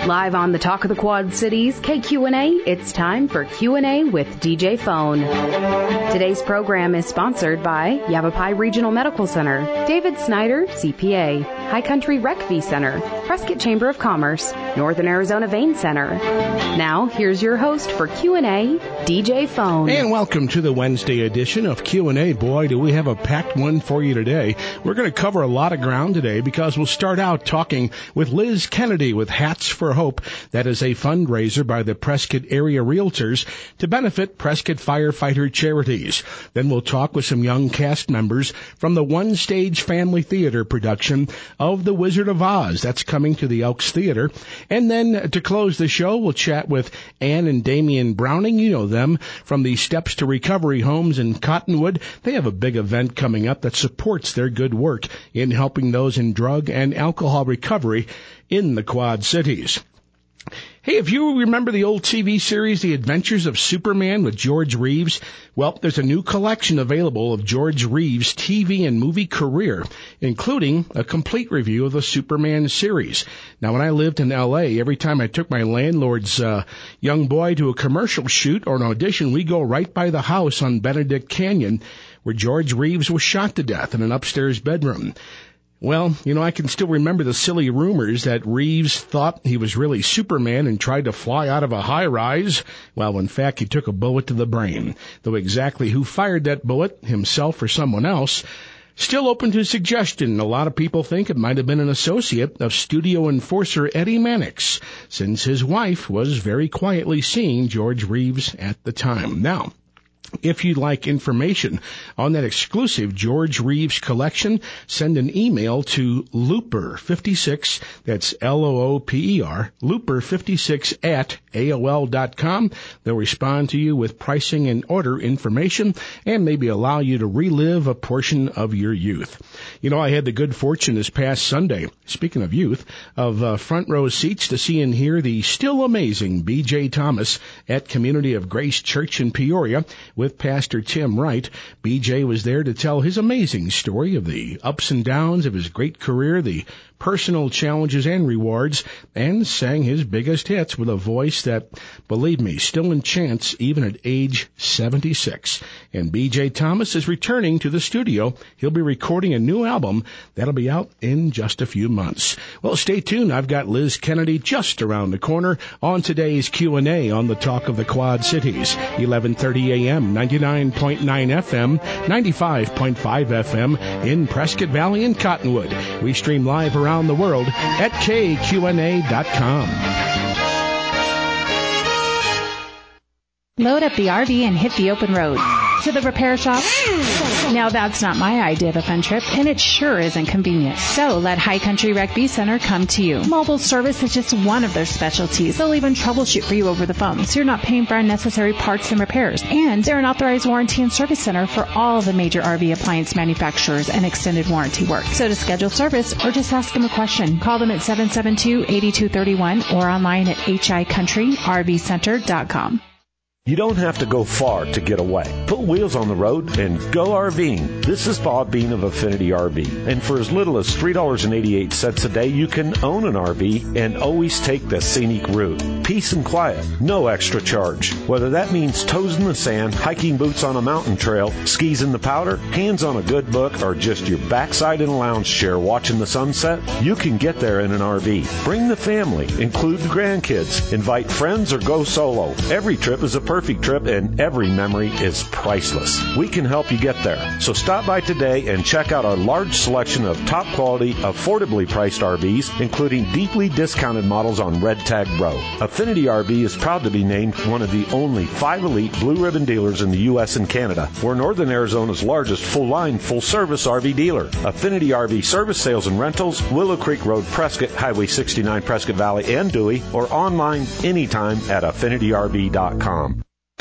Live on the Talk of the Quad Cities, KQNA, it's time for Q&A with DJ Phone. Today's program is sponsored by Yavapai Regional Medical Center, David Snyder, CPA, High Country Rec V Center, Prescott Chamber of Commerce, Northern Arizona Vein Center. Now, here's your host for Q&A, DJ Phone. And welcome to the Wednesday edition of Q&A. Boy, do we have a packed one for you today. We're going to cover a lot of ground today because we'll start out talking with Liz Kennedy with Hats for Hope. That is a fundraiser by the Prescott Area Realtors to benefit Prescott firefighter charities. Then we'll talk with some young cast members from the One Stage Family Theater production of The Wizard of Oz. That's coming to the Elks Theater. And then to close the show, we'll chat with Ann and Damian Browning. You know them from the Steps to Recovery Homes in Cottonwood. They have a big event coming up that supports their good work in helping those in drug and alcohol recovery in the Quad Cities. Hey, if you remember the old TV series, The Adventures of Superman with George Reeves, well, there's a new collection available of George Reeves' TV and movie career, including a complete review of the Superman series. Now, when I lived in L.A., every time I took my landlord's young boy to a commercial shoot or an audition, we go right by the house on Benedict Canyon where George Reeves was shot to death in an upstairs bedroom. Well, you know, I can still remember the silly rumors that Reeves thought he was really Superman and tried to fly out of a high-rise. Well, in fact, he took a bullet to the brain. Though exactly who fired that bullet, himself or someone else, still open to suggestion. A lot of people think it might have been an associate of studio enforcer Eddie Mannix, since his wife was very quietly seeing George Reeves at the time. Now, if you'd like information on that exclusive George Reeves collection, send an email to Looper56, that's Looper, Looper56 at AOL.com. They'll respond to you with pricing and order information and maybe allow you to relive a portion of your youth. You know, I had the good fortune this past Sunday, speaking of youth, of front row seats to see and hear the still amazing B.J. Thomas at Community of Grace Church in Peoria with Pastor Tim Wright. B.J. was there to tell his amazing story of the ups and downs of his great career, the personal challenges and rewards, and sang his biggest hits with a voice that, believe me, still enchants even at age 76. And B.J. Thomas is returning to the studio. He'll be recording a new album that'll be out in just a few months. Well, stay tuned. I've got Liz Kennedy just around the corner on today's Q&A on the Talk of the Quad Cities, 11:30 a.m., 99.9 FM, 95.5 FM in Prescott Valley and Cottonwood. We stream live around the world at KQNA.com. Load up the RV and hit the open road. To the repair shop? Now that's not my idea of a fun trip, and it sure isn't convenient. So let High Country Rec V Center come to you. Mobile service is just one of their specialties. They'll even troubleshoot for you over the phone, so you're not paying for unnecessary parts and repairs. And they're an authorized warranty and service center for all the major RV appliance manufacturers and extended warranty work. So to schedule service or just ask them a question, call them at 772-8231 or online at hicountry.rvcenter.com. You don't have to go far to get away. Put wheels on the road and go RVing. This is Bob Bean of Affinity RV. And for as little as $3.88 a day, you can own an RV and always take the scenic route. Peace and quiet, no extra charge. Whether that means toes in the sand, hiking boots on a mountain trail, skis in the powder, hands on a good book, or just your backside in a lounge chair watching the sunset, you can get there in an RV. Bring the family, include the grandkids, invite friends, or go solo. Every trip is a perfect trip, and every memory is priceless. We can help you get there. So stop by today and check out our large selection of top quality, affordably priced RVs, including deeply discounted models on Red Tag Row. Affinity RV is proud to be named one of the only 5 elite blue ribbon dealers in the U.S. and Canada. We're Northern Arizona's largest full-line, full-service RV dealer. Affinity RV service, sales, and rentals, Willow Creek Road, Prescott, Highway 69, Prescott Valley, and Dewey, or online anytime at AffinityRV.com.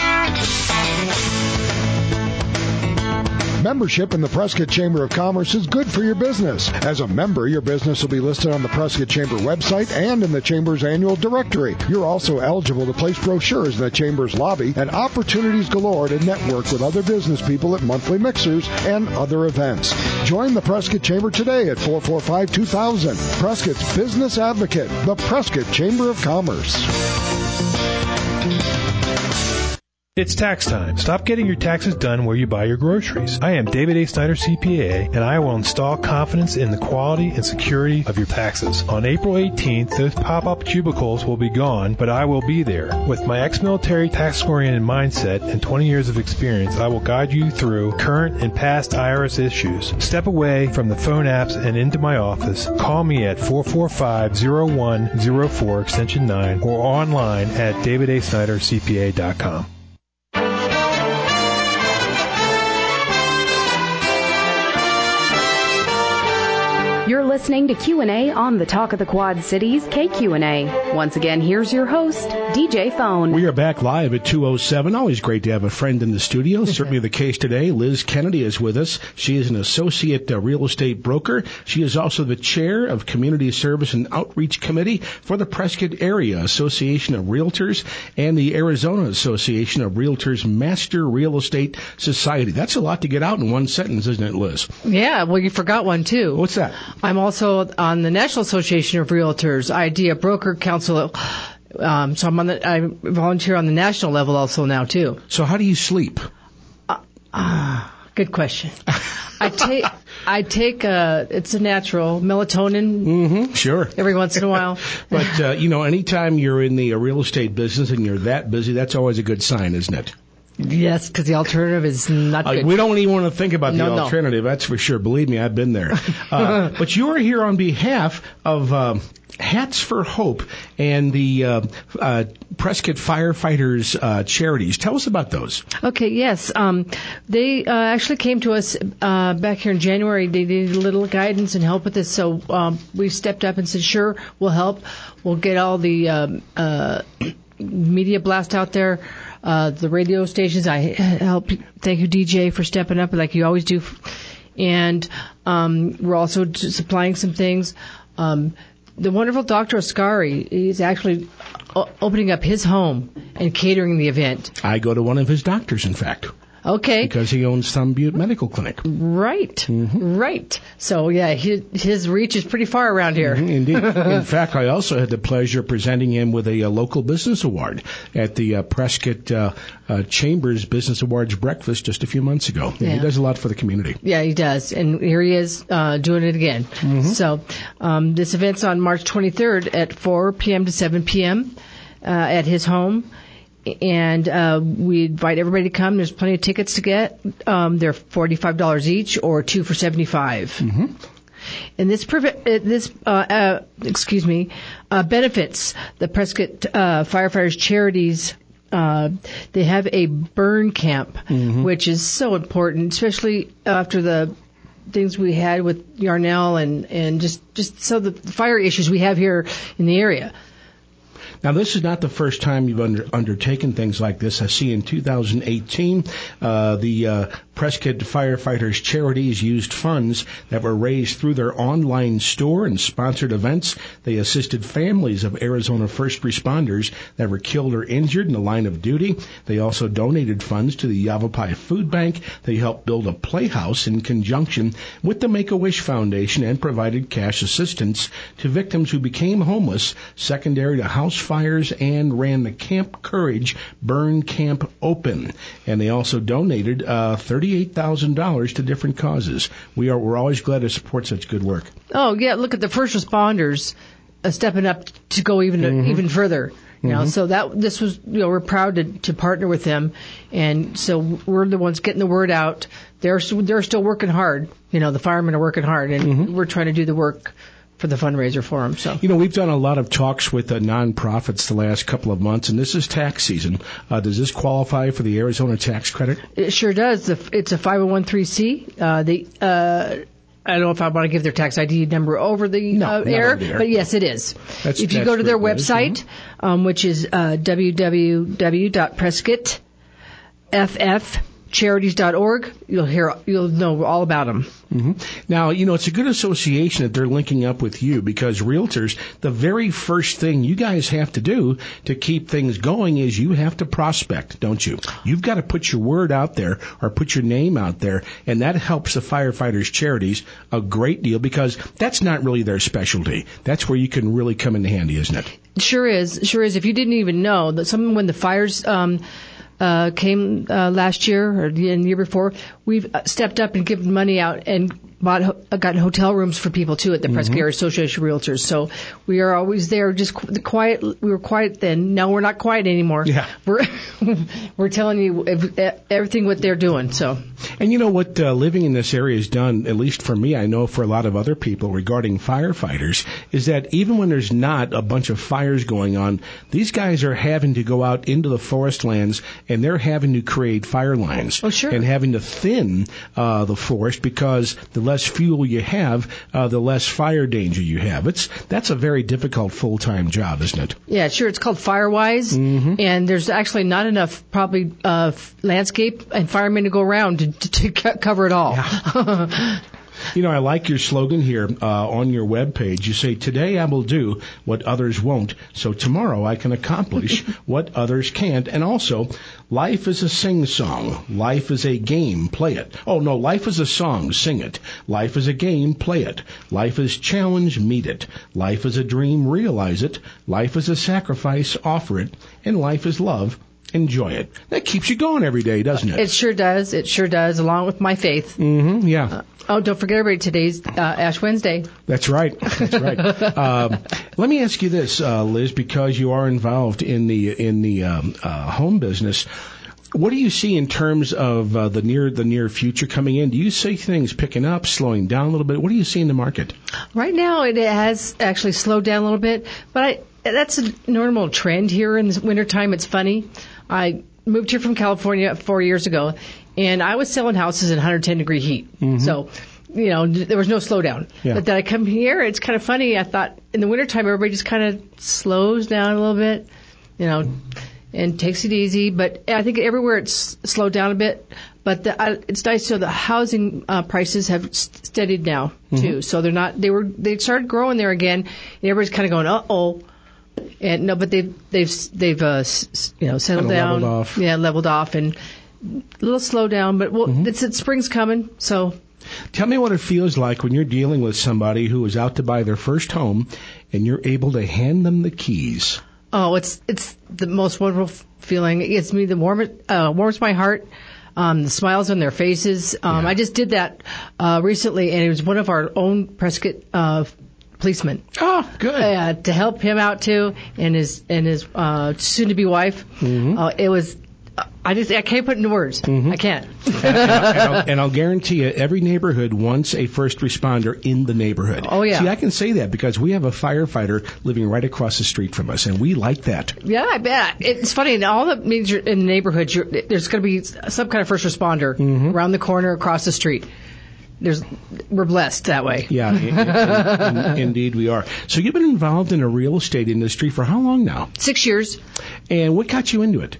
Membership in the Prescott Chamber of Commerce is good for your business. As a member, your business will be listed on the Prescott Chamber website and in the Chamber's annual directory. You're also eligible to place brochures in the Chamber's lobby and opportunities galore to network with other business people at monthly mixers and other events. Join the Prescott Chamber today at 445-2000. Prescott's Business Advocate, the Prescott Chamber of Commerce. It's tax time. Stop getting your taxes done where you buy your groceries. I am David A. Snyder, CPA, and I will install confidence in the quality and security of your taxes. On April 18th, those pop-up cubicles will be gone, but I will be there. With my ex-military tax-oriented mindset and 20 years of experience, I will guide you through current and past IRS issues. Step away from the phone apps and into my office. Call me at 445-0104 extension 9 or online at davidasnydercpa.com. You're listening to Q&A on the Talk of the Quad Cities, KQNA. Once again, here's your host, DJ Phone. We are back live at 2:07. Always great to have a friend in the studio. Certainly the case today. Liz Kennedy is with us. She is an associate real estate broker. She is also the chair of Community Service and Outreach Committee for the Prescott Area Association of Realtors and the Arizona Association of Realtors Master Real Estate Society. That's a lot to get out in one sentence, isn't it, Liz? Yeah, well, you forgot one, too. What's that? I'm also on the National Association of Realtors, IDEA Broker Council. So I volunteer on the national level also now, too. So how do you sleep? Good question. I take it's a natural melatonin. Mm-hmm, sure. Every once in a while. But, anytime you're in the real estate business and you're that busy, that's always a good sign, isn't it? Yes, because the alternative is not good. We don't even want to think about the alternative, that's for sure. Believe me, I've been there. But you are here on behalf of Hats for Hope and the Prescott Firefighters charities. Tell us about those. Okay, yes. They actually came to us back here in January. They needed a little guidance and help with this, so we stepped up and said, sure, we'll help. We'll get all the media blast out there. The radio stations, I help. Thank you, DJ, for stepping up like you always do. And we're also supplying some things. The wonderful Dr. Ascari is actually opening up his home and catering the event. I go to one of his doctors, in fact. Okay. Because he owns Thumb Butte Medical Clinic. Right. Mm-hmm. Right. So, yeah, his reach is pretty far around here. Mm-hmm, indeed. In fact, I also had the pleasure of presenting him with a local business award at the Prescott Chambers Business Awards breakfast just a few months ago. Yeah. He does a lot for the community. Yeah, he does. And here he is doing it again. Mm-hmm. So this event's on March 23rd at 4 p.m. to 7 p.m. At his home. And we invite everybody to come. There's plenty of tickets to get. They're $45 each, or 2 for $75. Mm-hmm. And this benefits the Prescott Firefighters Charities. They have a burn camp, which is so important, especially after the things we had with Yarnell and just so the fire issues we have here in the area. Now, this is not the first time you've undertaken things like this. I see in 2018, the Prescott Firefighters Charities used funds that were raised through their online store and sponsored events. They assisted families of Arizona first responders that were killed or injured in the line of duty. They also donated funds to the Yavapai Food Bank. They helped build a playhouse in conjunction with the Make-A-Wish Foundation and provided cash assistance to victims who became homeless secondary to house fires, and ran the Camp Courage Burn Camp Open. And they also donated $38,000 to different causes. We're always glad to support such good work. Oh, yeah, look at the first responders stepping up to go even further. You know, so this was, we're proud to partner with them, and so we're the ones getting the word out. They're still working hard. The firemen are working hard, and we're trying to do the work for the fundraiser for them. So, we've done a lot of talks with nonprofits the last couple of months, and this is tax season. Does this qualify for the Arizona tax credit? It sure does. It's a 501(c)(3). I don't know if I want to give their tax ID number over the air, but yes, it is. If you go to their website, which is www.prescottff charities.org. You'll know all about them. Mm-hmm. Now, it's a good association that they're linking up with you, because realtors, the very first thing you guys have to do to keep things going is you have to prospect, don't you? You've got to put your word out there or put your name out there, and that helps the firefighters' charities a great deal, because that's not really their specialty. That's where you can really come in handy, isn't it? Sure is. If you didn't even know that when the fires came last year or the year before, we've stepped up and given money out and got hotel rooms for people too at the Prescott Area Association of Realtors. So we are always there. Just quiet. We were quiet then. Now we're not quiet anymore. Yeah. We're telling you everything what they're doing. So. And you know what living in this area has done, at least for me, I know for a lot of other people regarding firefighters, is that even when there's not a bunch of fires going on, these guys are having to go out into the forest lands and they're having to create fire lines. Oh, sure. And having to thin the forest, because the less fuel you have, the less fire danger you have. That's a very difficult full-time job, isn't it? Yeah, sure. It's called FireWise, and there's actually not enough probably landscape and firemen to go around to cover it all. Yeah. I like your slogan here on your webpage. You say, today I will do what others won't, so tomorrow I can accomplish what others can't. And also, life is a sing-song. Life is a game. Play it. Oh, no, life is a song. Sing it. Life is a game. Play it. Life is challenge. Meet it. Life is a dream. Realize it. Life is a sacrifice. Offer it. And life is love. Enjoy it. That keeps you going every day, doesn't it? It sure does. It sure does, along with my faith. Mm-hmm, yeah. Don't forget, everybody, today's Ash Wednesday. That's right. That's right. Let me ask you this, Liz, because you are involved in the home business. What do you see in terms of the near future coming in? Do you see things picking up, slowing down a little bit? What do you see in the market? Right now, it has actually slowed down a little bit, but that's a normal trend here in the wintertime. It's funny. I moved here from California 4 years ago, and I was selling houses in 110-degree heat. Mm-hmm. So, there was no slowdown. Yeah. But then I come here, it's kind of funny. I thought in the wintertime, everybody just kind of slows down a little bit, and takes it easy. But I think everywhere it's slowed down a bit. But it's nice. So the housing prices have steadied now too. So they're not. They started growing there again. And everybody's kind of going, uh-oh. And no, but they've settled down. Leveled off. Yeah, leveled off, and a little slow down. But spring's coming. So. Tell me what it feels like when you're dealing with somebody who is out to buy their first home, and you're able to hand them the keys. Oh, it's the most wonderful feeling. It's me the warms my heart. The smiles on their faces. I just did that recently, and it was one of our own Prescott policemen. Oh, good. To help him out too, and his soon-to-be wife. Mm-hmm. It was. I can't put it into words. Mm-hmm. I can't. and I'll guarantee you, every neighborhood wants a first responder in the neighborhood. Oh, yeah. See, I can say that because we have a firefighter living right across the street from us, and we like that. Yeah, I bet. It's funny. In all the major in the neighborhoods, there's going to be some kind of first responder around the corner, across the street. We're blessed that way. Yeah, indeed we are. So you've been involved in the real estate industry for how long now? 6 years. And what got you into it?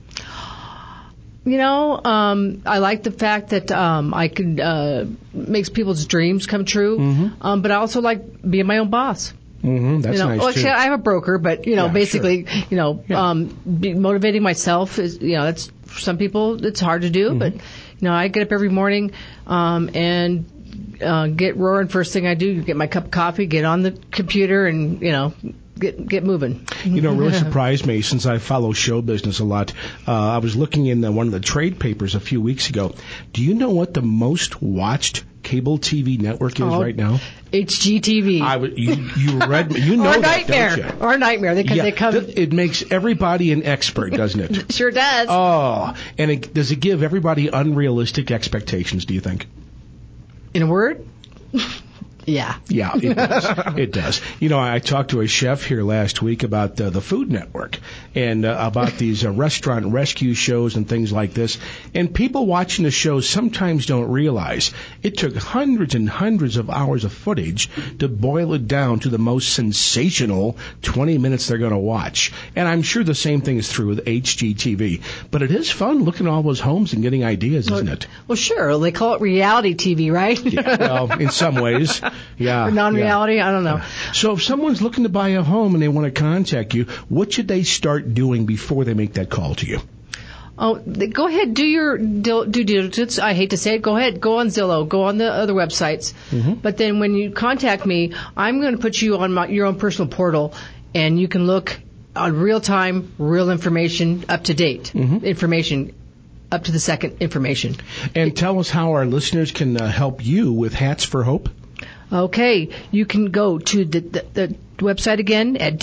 I like the fact that I can makes people's dreams come true. But I also like being my own boss. That's nice actually, too. I have a broker, but basically, sure. Motivating myself is, that's for some people it's hard to do. But I get up every morning and get roaring. First thing I do, get my cup of coffee, get on the computer, and get moving. Really surprised me since I follow show business a lot. I was looking in one of the trade papers a few weeks ago. Do you know what the most watched cable TV network is right now? HGTV. You read, know or that, Nightmare. Don't you? Or Nightmare. They come. It makes everybody an expert, doesn't it? Sure does. Oh, and does it give everybody unrealistic expectations, do you think? In a word? Yeah. Yeah, it does. It does. You know, I talked to a chef here last week about the Food Network and about these restaurant rescue shows and things like this. And people watching the shows sometimes don't realize it took hundreds and hundreds of hours of footage to boil it down to the most sensational 20 minutes they're going to watch. And I'm sure the same thing is true with HGTV. But it is fun looking at all those homes and getting ideas, isn't it? Well, sure. They call it reality TV, right? Yeah, well, in some ways. Yeah. Or non-reality, I don't know. So if someone's looking to buy a home and they want to contact you, what should they start doing before they make that call to you? Oh, go ahead, do your due diligence. I hate to say it. Go ahead, go on Zillow, go on the other websites. Mm-hmm. But then when you contact me, I'm going to put you on your own personal portal, and you can look on real time, real information, up to date information. Up to the second information. And tell us how our listeners can help you with Hats for Hope. Okay, you can go to the website again at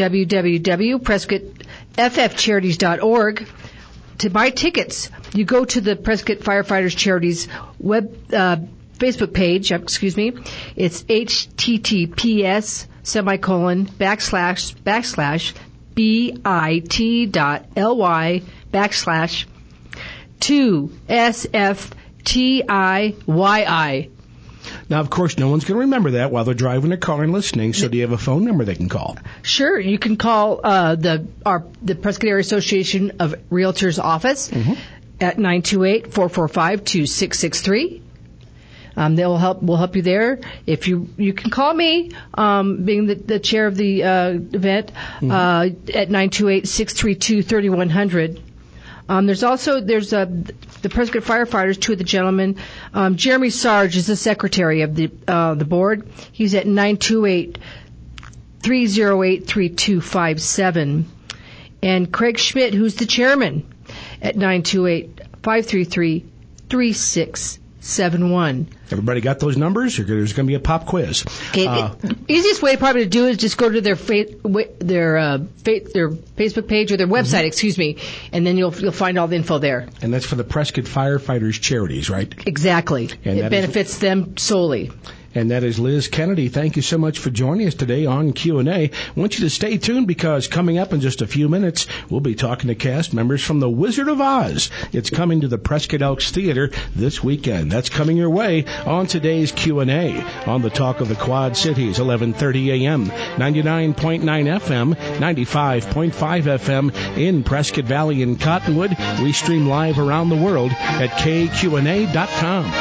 www.prescottffcharities.org. To buy tickets, you go to the Prescott Firefighters Charities Facebook page. It's https://bit.ly/2SFTIYI. Now, of course, no one's going to remember that while they're driving their car and listening, so do you have a phone number they can call? Sure. You can call the Prescott Area Association of Realtors office at 928-445-2663. We'll help you there. If you can call me, being the chair of the event, at 928-632-3100. There's the Prescott Firefighters, two of the gentlemen. Jeremy Sarge is the secretary of the board. He's at 928-308-3257. And Craig Schmidt, who's the chairman, at 928-533-3671. Everybody got those numbers? Or there's going to be a pop quiz. Okay, easiest way probably to do is just go to their Facebook page or their website, and then you'll find all the info there. And that's for the Prescott Firefighters Charities, right? Exactly. And it benefits them solely. And that is Liz Kennedy. Thank you so much for joining us today on Q&A. I want you to stay tuned because coming up in just a few minutes, we'll be talking to cast members from The Wizard of Oz. It's coming to the Prescott Elks Theater this weekend. That's coming your way on today's Q&A on the Talk of the Quad Cities, 11:30 a.m., 99.9 FM, 95.5 FM in Prescott Valley and Cottonwood. We stream live around the world at kqna.com.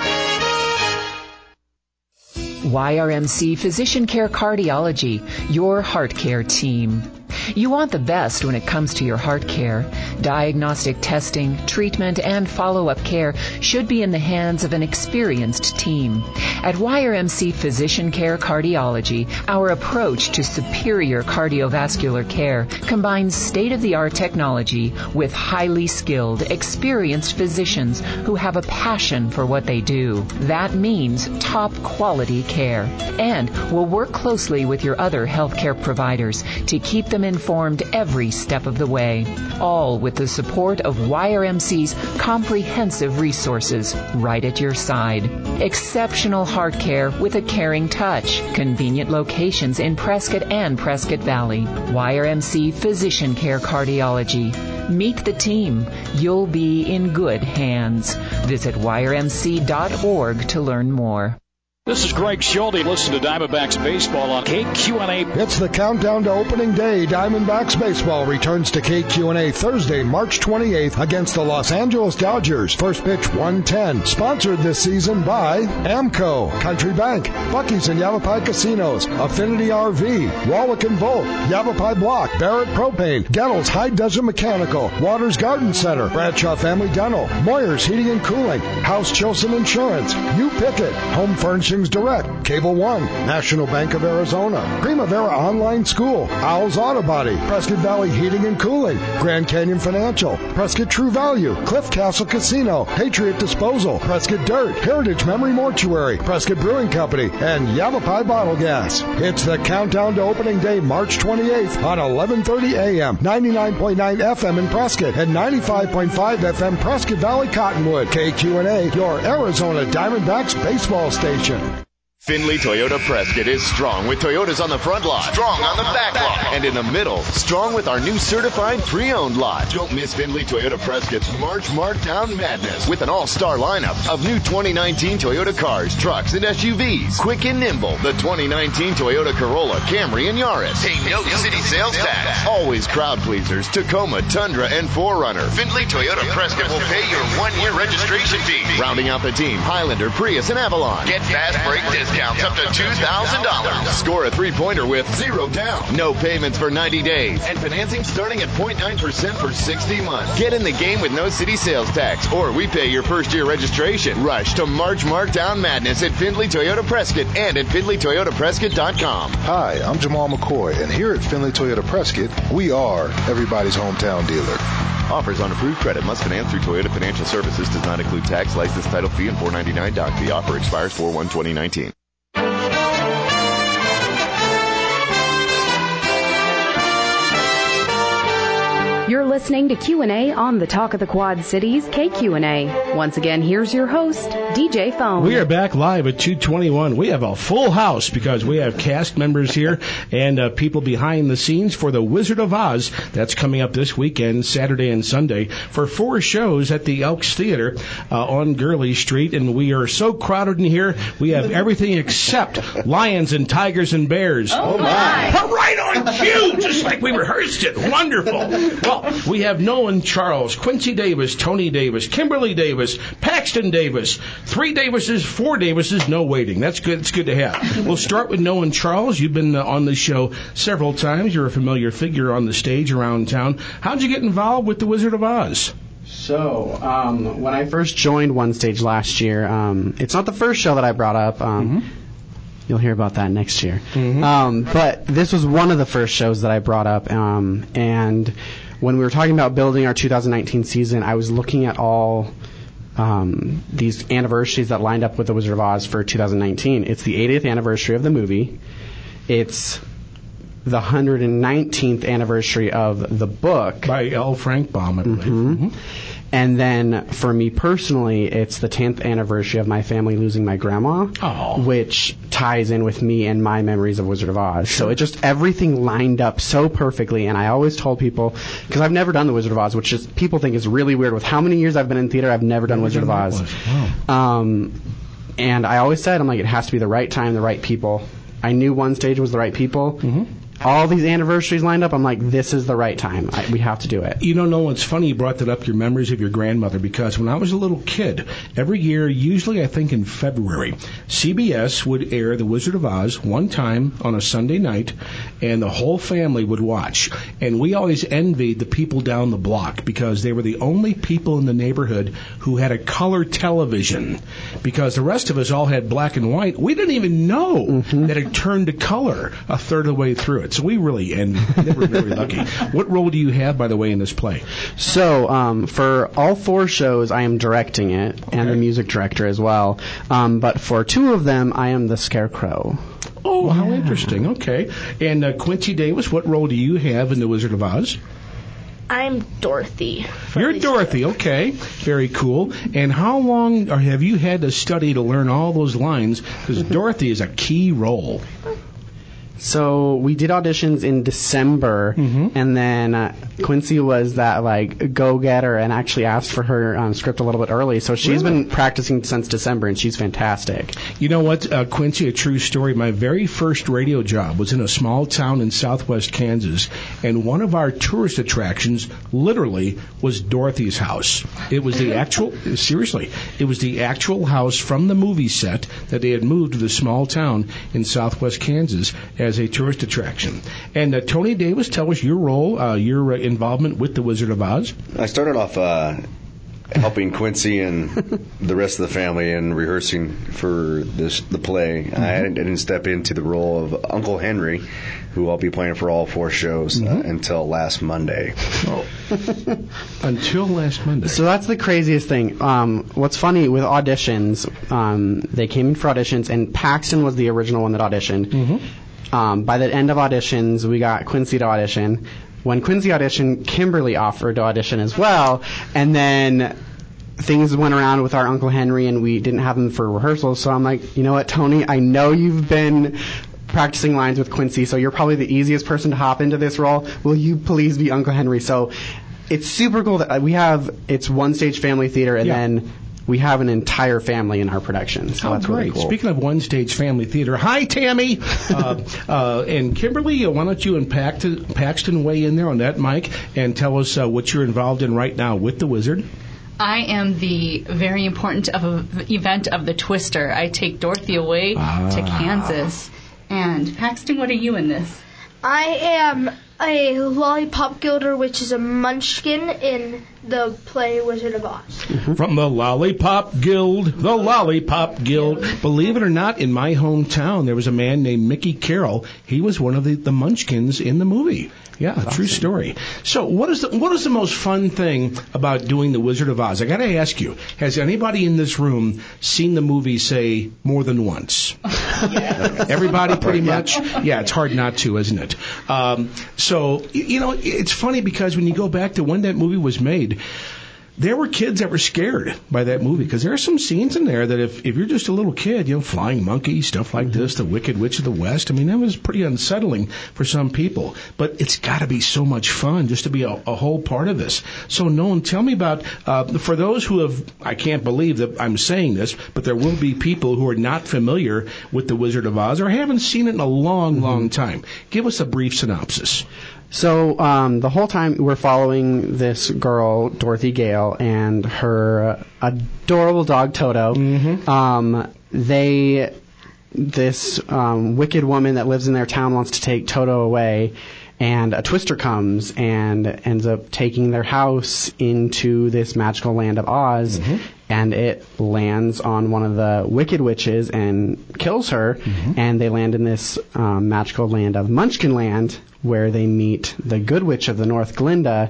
YRMC Physician Care Cardiology, your heart care team. You want the best when it comes to your heart care. Diagnostic testing, treatment, and follow-up care should be in the hands of an experienced team. At YRMC Physician Care Cardiology, our approach to superior cardiovascular care combines state-of-the-art technology with highly skilled, experienced physicians who have a passion for what they do. That means top quality care. And we'll work closely with your other healthcare providers to keep them informed every step of the way, all with the support of YRMC's comprehensive resources right at your side. Exceptional heart care with a caring touch. Convenient locations in Prescott and Prescott Valley. YRMC Physician Care Cardiology. Meet the team. You'll be in good hands. Visit yrmc.org to learn more. This is Greg Schulte. Listen to Diamondbacks Baseball on KQNA. It's the countdown to opening day. Diamondbacks Baseball returns to KQNA Thursday, March 28th against the Los Angeles Dodgers. First pitch 1:10. Sponsored this season by AMCO, Country Bank, Buc-ee's and Yavapai Casinos, Affinity RV, Wallach & Volt, Yavapai Block, Barrett Propane, Gettles High Desert Mechanical, Waters Garden Center, Bradshaw Family Dental, Moyer's Heating and Cooling, House Chilson Insurance, U Pickett, Home Furnishings Direct, Cable One, National Bank of Arizona, Primavera Online School, Owl's Auto Body, Prescott Valley Heating and Cooling, Grand Canyon Financial, Prescott True Value, Cliff Castle Casino, Patriot Disposal, Prescott Dirt, Heritage Memory Mortuary, Prescott Brewing Company, and Yavapai Bottle Gas. It's the countdown to opening day, March 28th on 11:30 a.m., 99.9 FM in Prescott and 95.5 FM Prescott Valley Cottonwood. KQNA, your Arizona Diamondbacks baseball station. Findlay Toyota Prescott is strong with Toyotas on the front lot, strong on the back lot, and in the middle, strong with our new certified pre-owned lot. Don't miss Findlay Toyota Prescott's March Markdown Madness with an all-star lineup of new 2019 Toyota cars, trucks, and SUVs. Quick and nimble, the 2019 Toyota Corolla, Camry, and Yaris. Pay no city sales tax. Always crowd pleasers, Tacoma, Tundra, and 4Runner. Findlay Toyota Prescott will pay your 1-year registration fee. Rounding out the team, Highlander, Prius, and Avalon. Get fast break discounts up to $2,000. Score a 3-pointer with 0 down. No payments for 90 days. And financing starting at 0.9% for 60 months. Get in the game with no city sales tax, or we pay your first-year registration. Rush to March Markdown Madness at Findlay Toyota Prescott and at FindlayToyotaPrescott.com. Hi, I'm Jamal McCoy, and here at Findlay Toyota Prescott, we are everybody's hometown dealer. Offers on approved credit. Must finance through Toyota Financial Services. Does not include tax, license, title fee, and $4.99 doc fee. Offer expires 4/1/2019. You're listening to Q&A on the Talk of the Quad Cities, KQNA. Once again, here's your host, DJ Phone. We are back live at 221. We have a full house because we have cast members here and people behind the scenes for The Wizard of Oz. That's coming up this weekend, Saturday and Sunday, for 4 shows at the Elks Theater on Gurley Street. And we are so crowded in here, we have everything except lions and tigers and bears. Oh, my! Right on cue, just like we rehearsed it. Wonderful. Well, we have Nolan Charles, Quincy Davis, Tony Davis, Kimberly Davis, Paxton Davis, 3 Davises, 4 Davises, no waiting. That's good. It's good to have. We'll start with Nolan Charles. You've been on the show several times. You're a familiar figure on the stage around town. How'd you get involved with The Wizard of Oz? So, when I first joined One Stage last year, it's not the first show that I brought up. You'll hear about that next year. But this was one of the first shows that I brought up, and when we were talking about building our 2019 season, I was looking at all these anniversaries that lined up with The Wizard of Oz for 2019. It's the 80th anniversary of the movie. It's the 119th anniversary of the book. By L. Frank Baum, I believe. And then for me personally, it's the 10th anniversary of my family losing my grandma, which ties in with me and my memories of Wizard of Oz. So it just, everything lined up so perfectly. And I always told people, because I've never done the Wizard of Oz, which is, people think is really weird. With how many years I've been in theater, I've never done Wizard of Oz. And I always said, I'm like, it has to be the right time, the right people. I knew One Stage was the right people. All these anniversaries lined up. I'm like, this is the right time. We have to do it. You don't know, it's funny you brought that up, your memories of your grandmother, because when I was a little kid, every year, usually I think in February, CBS would air The Wizard of Oz one time on a Sunday night, and the whole family would watch. And we always envied the people down the block because they were the only people in the neighborhood who had a color television, because the rest of us all had black and white. We didn't even know that it turned to color a third of the way through it. So we really, and they were very lucky. What role do you have, by the way, in this play? So for all 4 shows, I am directing it, and the music director as well. But for 2 of them, I am the Scarecrow. Oh, how interesting. Okay. And Quincy Davis, what role do you have in The Wizard of Oz? I'm Dorothy. You're Dorothy, okay. Very cool. And how long have you had to study to learn all those lines? Because Dorothy is a key role. So we did auditions in December, and then Quincy was that like go-getter and actually asked for her script a little bit early. So she's been practicing since December, and she's fantastic. You know what, Quincy, a true story. My very first radio job was in a small town in southwest Kansas, and one of our tourist attractions literally was Dorothy's house. It was the actual, seriously, it was the actual house from the movie set that they had moved to the small town in southwest Kansas as a tourist attraction. And Tony Davis, tell us your role, your involvement with The Wizard of Oz. I started off helping Quincy and the rest of the family in rehearsing for the play. I didn't step into the role of Uncle Henry, who I'll be playing for all 4 shows until last Monday. Until last Monday. So that's the craziest thing. What's funny with auditions, they came in for auditions, and Paxton was the original one that auditioned. By the end of auditions, we got Quincy to audition. When Quincy auditioned, Kimberly offered to audition as well, and then things went around with our Uncle Henry, and we didn't have him for rehearsals. So I'm like, you know what, Tony? I know you've been practicing lines with Quincy, so you're probably the easiest person to hop into this role. Will you please be Uncle Henry? So it's super cool that it's one stage family theater, and then we have an entire family in our production. So that's great. Really cool. Speaking of one stage family theater, hi Tammy, and Kimberly, why don't you and Paxton weigh in there on that mic and tell us what you're involved in right now with the Wizard. I am the very important event of the Twister. I take Dorothy away to Kansas. And Paxton, what are you in this? I am a Lollipop Gilder, which is a munchkin in the play Wizard of Oz. From the Lollipop Guild, Believe it or not, in my hometown, there was a man named Mickey Carroll. He was one of the munchkins in the movie. Yeah, that's true story. So what is the most fun thing about doing the Wizard of Oz? I got to ask you, has anybody in this room seen the movie, say, more than once? Everybody pretty much? Yeah, it's hard not to, isn't it? So, it's funny because when you go back to when that movie was made, there were kids that were scared by that movie because there are some scenes in there that if you're just a little kid, flying monkeys, stuff like this, the Wicked Witch of the West, that was pretty unsettling for some people. But it's got to be so much fun just to be a whole part of this. So, Nolan, tell me about, for those who I can't believe that I'm saying this, but there will be people who are not familiar with The Wizard of Oz or haven't seen it in a long, long time. Give us a brief synopsis. So the whole time we're following this girl, Dorothy Gale, and her adorable dog, Toto. This wicked woman that lives in their town wants to take Toto away, and a twister comes and ends up taking their house into this magical land of Oz, and it lands on one of the Wicked Witches and kills her, and they land in this magical land of Munchkin Land, where they meet the Good Witch of the North, Glinda,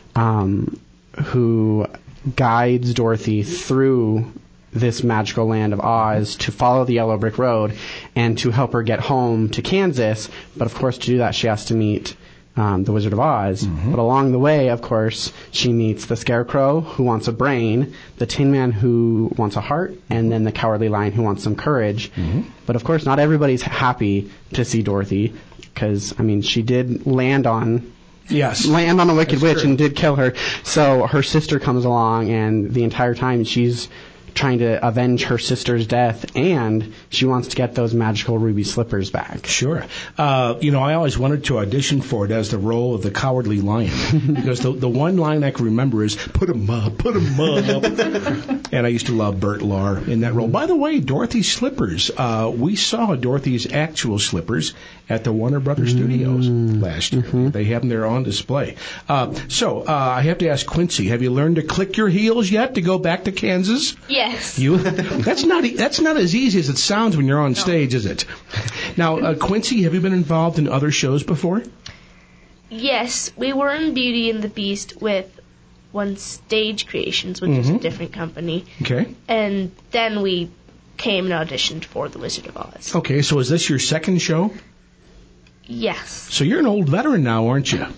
who guides Dorothy through this magical land of Oz to follow the Yellow Brick Road and to help her get home to Kansas. But, of course, to do that, she has to meet the Wizard of Oz. But along the way, of course, she meets the Scarecrow, who wants a brain, the Tin Man, who wants a heart, and then the Cowardly Lion, who wants some courage. But, of course, not everybody's happy to see Dorothy because, she did land on a Wicked Witch and did kill her. So her sister comes along, and the entire time she's trying to avenge her sister's death, and she wants to get those magical ruby slippers back. Sure. I always wanted to audition for it as the role of the Cowardly Lion, because the one line I can remember is, put 'em up. And I used to love Bert Lahr in that role. By the way, Dorothy's slippers, we saw Dorothy's actual slippers at the Warner Brothers Studios last year. They have them there on display. So I have to ask Quincy, have you learned to click your heels yet to go back to Kansas? Yes. That's not as easy as it sounds when you're on stage, is it? Now, Quincy, have you been involved in other shows before? Yes, we were in Beauty and the Beast with One Stage Creations, which is a different company. Okay. And then we came and auditioned for The Wizard of Oz. Okay, so is this your second show? Yes. So you're an old veteran now, aren't you?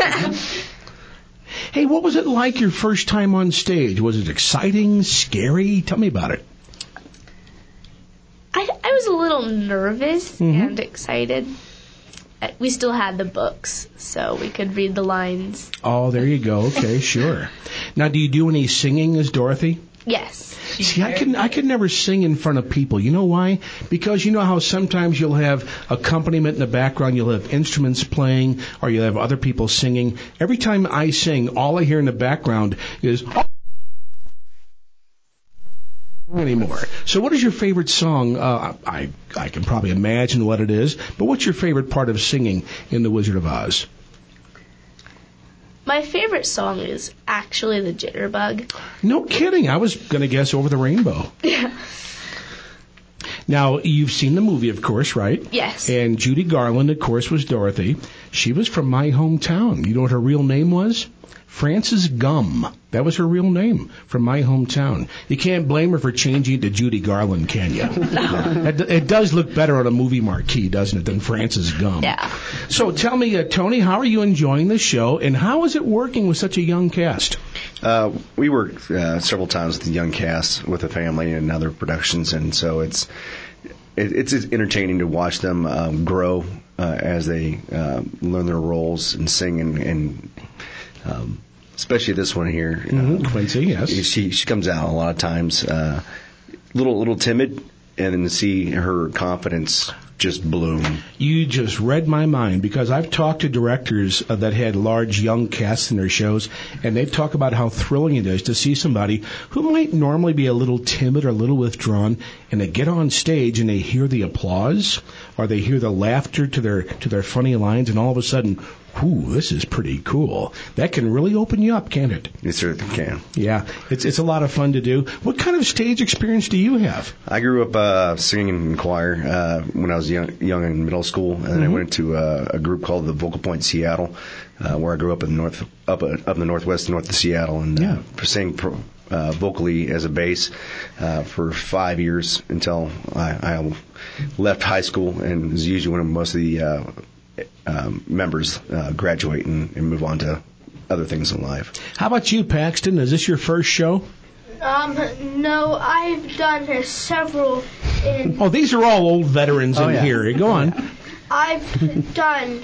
Hey, what was it like your first time on stage? Was it exciting, scary? Tell me about it. I was a little nervous and excited. We still had the books, so we could read the lines. Oh, there you go. Okay, sure. Now, do you do any singing as Dorothy? Yes. See, I could never sing in front of people. You know why? Because you know how sometimes you'll have accompaniment in the background, you'll have instruments playing, or you'll have other people singing. Every time I sing, all I hear in the background is anymore. So what is your favorite song? I can probably imagine what it is, but what's your favorite part of singing in The Wizard of Oz? My favorite song is actually the Jitterbug. No kidding. I was going to guess Over the Rainbow. Yeah. Now, you've seen the movie, of course, right? Yes. And Judy Garland, of course, was Dorothy. She was from my hometown. You know what her real name was? Frances Gum. That was her real name from my hometown. You can't blame her for changing it to Judy Garland, can you? No. It does look better on a movie marquee, doesn't it, than Frances Gum? Yeah. So tell me, Tony, how are you enjoying the show, and how is it working with such a young cast? We work several times with the young cast, with the family and other productions, and so it's entertaining to watch them grow as they learn their roles and sing and especially this one here, Quincy. Yes, she comes out a lot of times little timid, and then to see her confidence just bloom. You just read my mind, because I've talked to directors that had large young casts in their shows, and they talk about how thrilling it is to see somebody who might normally be a little timid or a little withdrawn, and they get on stage and they hear the applause or they hear the laughter to their funny lines, and all of a sudden, ooh, this is pretty cool. That can really open you up, can't it? It certainly can. Yeah, it's a lot of fun to do. What kind of stage experience do you have? I grew up singing in choir when I was young in middle school, and then I went to a group called the Vocal Point Seattle, where I grew up in the northwest north of Seattle, and sang vocally as a bass for 5 years until I left high school, and is usually when most of the members graduate and move on to other things in life. How about you, Paxton? Is this your first show? No, I've done several. Oh, these are all old veterans in here. Go on. I've done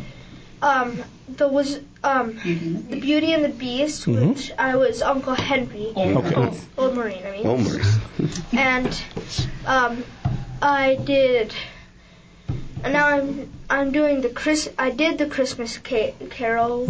the Beauty and the Beast, which I was Uncle Henry. Old Marine, I mean. Old Marine. And I did. And now I'm doing I did the Christmas Carol,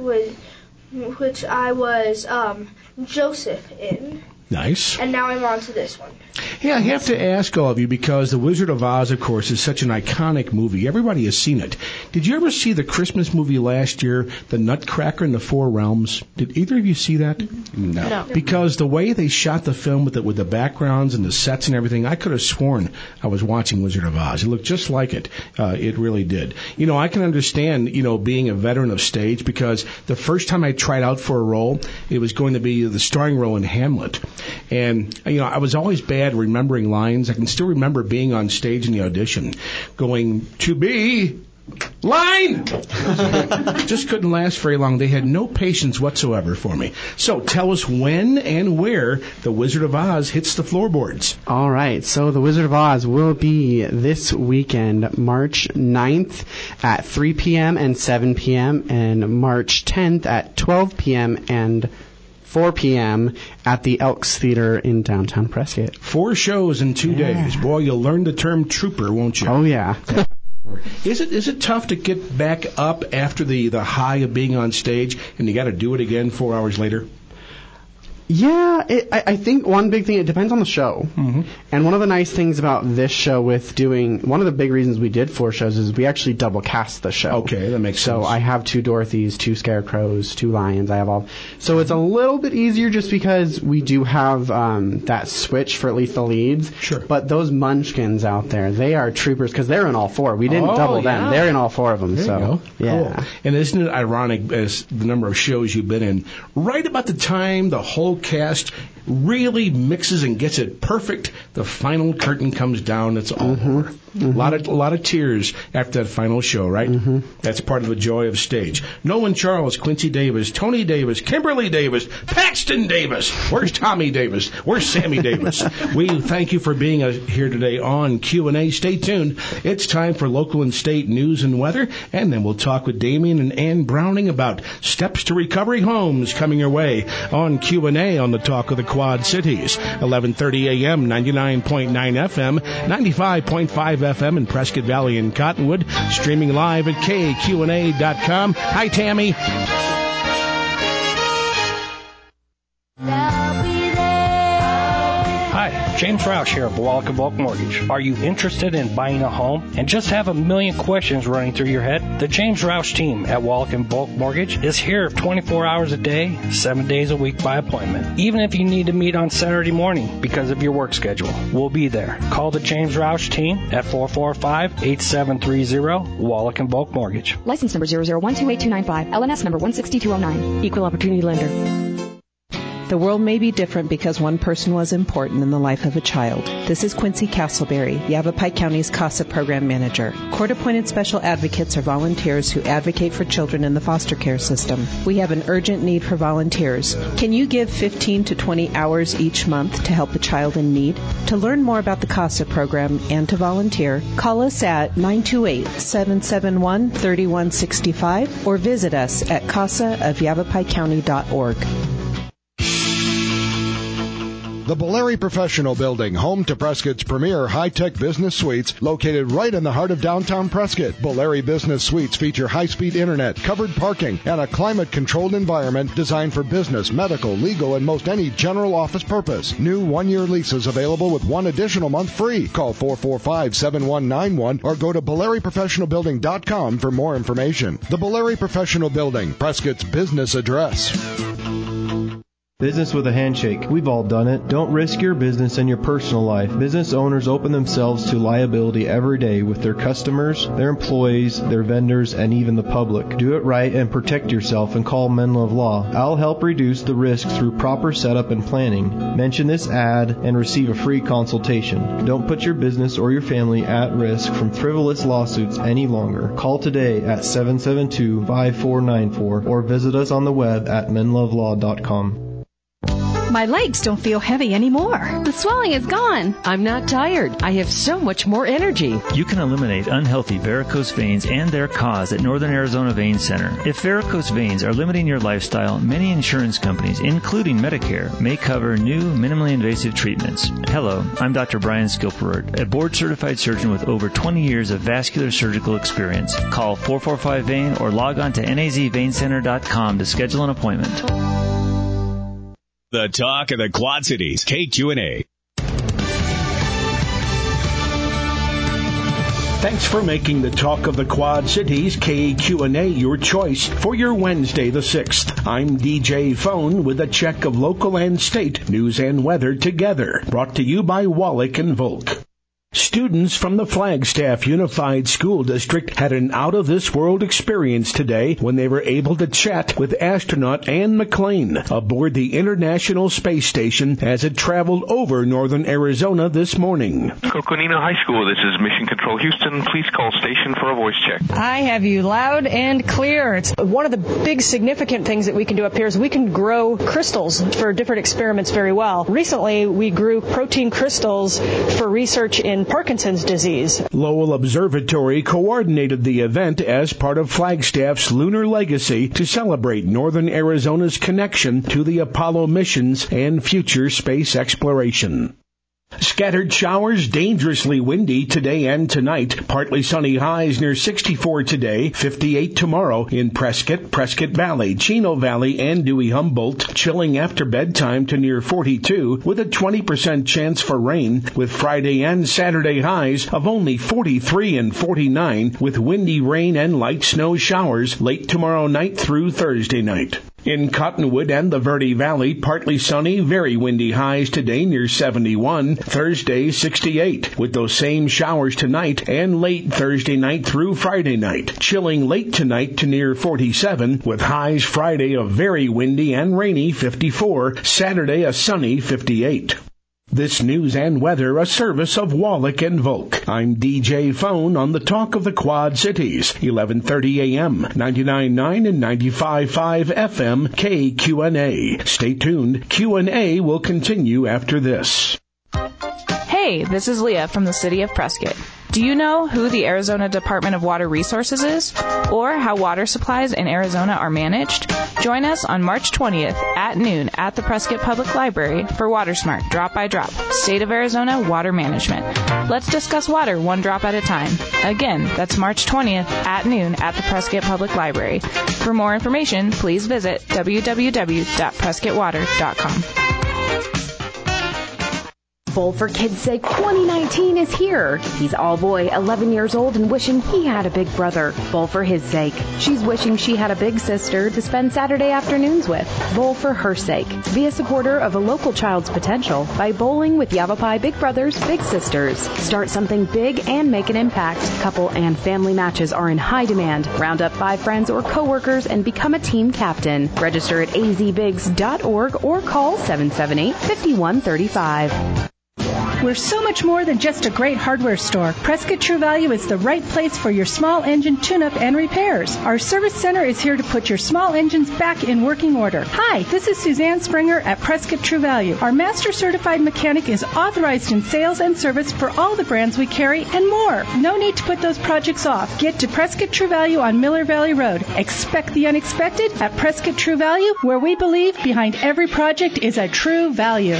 which I was Joseph in. Nice. And now I'm on to this one. Yeah, I have to ask all of you, because The Wizard of Oz, of course, is such an iconic movie. Everybody has seen it. Did you ever see the Christmas movie last year, The Nutcracker in the Four Realms? Did either of you see that? No. Because the way they shot the film with the backgrounds and the sets and everything, I could have sworn I was watching Wizard of Oz. It looked just like it. It really did. I can understand, being a veteran of stage, because the first time I tried out for a role, it was going to be the starring role in Hamlet. And, I was always bad remembering lines. I can still remember being on stage in the audition going, "To be line!" Just couldn't last very long. They had no patience whatsoever for me. So tell us when and where The Wizard of Oz hits the floorboards. All right. So The Wizard of Oz will be this weekend, March 9th at 3 p.m. and 7 p.m. and March 10th at 12 p.m. and 4 p.m. at the Elks Theater in downtown Prescott. 4 shows in 2 days. Boy, you'll learn the term trooper, won't you? Oh, yeah. Is it tough to get back up after the high of being on stage, and you got to do it again 4 hours later? Yeah, I think one big thing, it depends on the show. Mm-hmm. And one of the nice things about this show one of the big reasons we did 4 shows is we actually double cast the show. Okay, that makes sense. So I have 2 Dorothys, 2 Scarecrows, 2 Lions, I have all. So it's a little bit easier just because we do have that switch for at least the leads. Sure. But those munchkins out there, they are troopers because they're in all 4. We didn't double them. They're in all 4 of them. There so, you go. Yeah. Cool. And isn't it ironic, as the number of shows you've been in, right about the time the whole cast really mixes and gets it perfect, the final curtain comes down, it's all over. Mm-hmm. A lot of tears after that final show, right? Mm-hmm. That's part of the joy of stage. Nolan Charles, Quincy Davis, Tony Davis, Kimberly Davis, Paxton Davis. Where's Tommy Davis? Where's Sammy Davis? We thank you for being here today on Q&A. Stay tuned. It's time for local and state news and weather, and then we'll talk with Damien and Ann Browning about Steps to Recovery Homes coming your way on Q&A on the Talk of the Quad Cities. 11:30 a.m., 99.9 FM, 95.5 FM in Prescott Valley and Cottonwood, streaming live at kqna.com. Hi, Tammy. Hi, James Roush here of Wallach & Bulk Mortgage. Are you interested in buying a home and just have a million questions running through your head? The James Roush team at Wallach & Bulk Mortgage is here 24 hours a day, 7 days a week by appointment. Even if you need to meet on Saturday morning because of your work schedule, we'll be there. Call the James Roush team at 445-8730, Wallach & Bulk Mortgage. License number 0012825, LNS number 16209, Equal Opportunity Lender. The world may be different because one person was important in the life of a child. This is Quincy Castleberry, Yavapai County's CASA Program Manager. Court-appointed special advocates are volunteers who advocate for children in the foster care system. We have an urgent need for volunteers. Can you give 15 to 20 hours each month to help a child in need? To learn more about the CASA program and to volunteer, call us at 928-771-3165 or visit us at casaofyavapaicounty.org. The Boleri Professional Building, home to Prescott's premier high-tech business suites, located right in the heart of downtown Prescott. Boleri Business Suites feature high-speed internet, covered parking, and a climate-controlled environment designed for business, medical, legal, and most any general office purpose. New one-year leases available with one additional month free. Call 445-7191 or go to BoleriProfessionalBuilding.com for more information. The Boleri Professional Building, Prescott's business address. Business with a handshake. We've all done it. Don't risk your business and your personal life. Business owners open themselves to liability every day with their customers, their employees, their vendors, and even the public. Do it right and protect yourself and call Menlo Law. I'll help reduce the risk through proper setup and planning. Mention this ad and receive a free consultation. Don't put your business or your family at risk from frivolous lawsuits any longer. Call today at 772-5494 or visit us on the web at menlovelaw.com. My legs don't feel heavy anymore. The swelling is gone. I'm not tired. I have so much more energy. You can eliminate unhealthy varicose veins and their cause at Northern Arizona Vein Center. If varicose veins are limiting your lifestyle, many insurance companies, including Medicare, may cover new minimally invasive treatments. Hello, I'm Dr. Brian Skilperud, a board-certified surgeon with over 20 years of vascular surgical experience. Call 445-VEIN or log on to nazveincenter.com to schedule an appointment. The talk of the Quad Cities, KQNA. Thanks for making the talk of the Quad Cities, KQNA, your choice for your Wednesday the 6th. I'm DJ Phone with a check of local and state news and weather together. Brought to you by Wallach and Volk. Students from the Flagstaff Unified School District had an out-of-this-world experience today when they were able to chat with astronaut Anne McClain aboard the International Space Station as it traveled over northern Arizona this morning. Coconino High School, this is Mission Control Houston. Please call station for a voice check. I have you loud and clear. It's one of the big significant things that we can do up here is we can grow crystals for different experiments very well. Recently, we grew protein crystals for research in Parkinson's disease. Lowell Observatory coordinated the event as part of Flagstaff's Lunar Legacy to celebrate northern Arizona's connection to the Apollo missions and future space exploration. Scattered showers, dangerously windy today and tonight. Partly sunny highs near 64 today, 58 tomorrow in Prescott, Prescott Valley, Chino Valley, and Dewey Humboldt. Chilling after bedtime to near 42 with a 20% chance for rain, with Friday and Saturday highs of only 43 and 49 with windy rain and light snow showers late tomorrow night through Thursday night. In Cottonwood and the Verde Valley, partly sunny, very windy highs today near 71, Thursday 68, with those same showers tonight and late Thursday night through Friday night. Chilling late tonight to near 47, with highs Friday a very windy and rainy 54, Saturday a sunny 58. This news and weather, a service of Wallach and Volk. I'm DJ Phone on the Talk of the Quad Cities, 1130 AM, 99.9 and 95.5 FM, KQNA. Stay tuned. Q&A will continue after this. Hey, this is Leah from the city of Prescott. Do you know who the Arizona Department of Water Resources is? Or how water supplies in Arizona are managed? Join us on March 20th at noon at the Prescott Public Library for WaterSmart Drop by Drop, State of Arizona Water Management. Let's discuss water one drop at a time. Again, that's March 20th at noon at the Prescott Public Library. For more information, please visit www.prescottwater.com. Bowl for Kids' Sake 2019 is here. He's all boy, 11 years old, and wishing he had a big brother. Bowl for his sake. She's wishing she had a big sister to spend Saturday afternoons with. Bowl for her sake. Be a supporter of a local child's potential by bowling with Yavapai Big Brothers Big Sisters. Start something big and make an impact. Couple and family matches are in high demand. Round up 5 friends or coworkers and become a team captain. Register at azbigs.org or call 778-5135. We're so much more than just a great hardware store. Prescott True Value is the right place for your small engine tune-up and repairs. Our service center is here to put your small engines back in working order. Hi, this is Suzanne Springer at Prescott True Value. Our master certified mechanic is authorized in sales and service for all the brands we carry and more. No need to put those projects off. Get to Prescott True Value on Miller Valley Road. Expect the unexpected at Prescott True Value, where we believe behind every project is a true value.